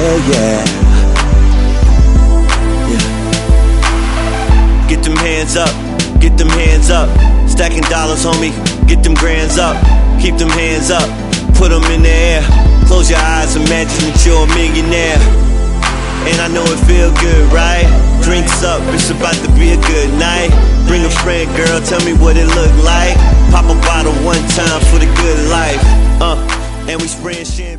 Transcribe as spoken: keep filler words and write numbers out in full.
yeah, yeah. Yeah. Get them hands up, get them hands up. Stacking dollars, homie, get them grands up. Keep them hands up, put them in the air. Close your eyes, imagine that you're a millionaire. And I know it feel good, right? Drinks up, it's about to be a good night. Bring a friend, girl, tell me what it look like. Pop a bottle one time for the good life. Uh, and we spraying champagne.